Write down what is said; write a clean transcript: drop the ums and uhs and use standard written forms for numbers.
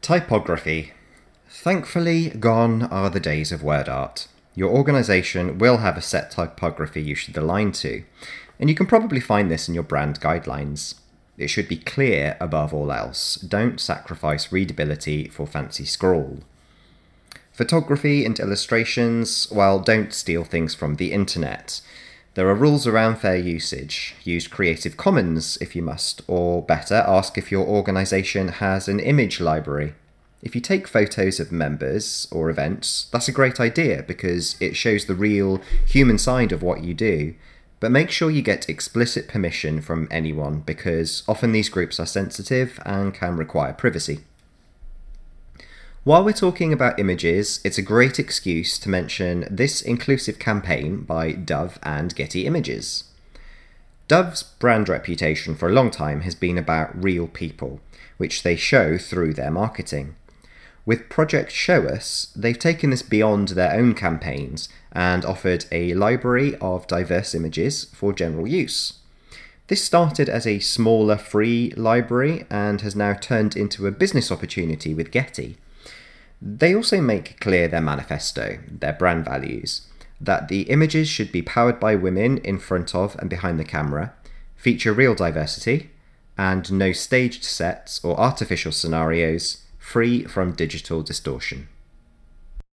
Typography. Thankfully, gone are the days of word art. Your organisation will have a set typography you should align to, and you can probably find this in your brand guidelines. It should be clear above all else. Don't sacrifice readability for fancy scrawl. Photography and illustrations, well, don't steal things from the internet. There are rules around fair usage. Use Creative Commons if you must, or better, ask if your organisation has an image library. If you take photos of members or events, that's a great idea because it shows the real human side of what you do. But make sure you get explicit permission from anyone because often these groups are sensitive and can require privacy. While we're talking about images, it's a great excuse to mention this inclusive campaign by Dove and Getty Images. Dove's brand reputation for a long time has been about real people, which they show through their marketing. With Project Show Us, they've taken this beyond their own campaigns and offered a library of diverse images for general use. This started as a smaller free library and has now turned into a business opportunity with Getty. They also make clear their manifesto, their brand values, that the images should be powered by women in front of and behind the camera, feature real diversity, and no staged sets or artificial scenarios, free from digital distortion.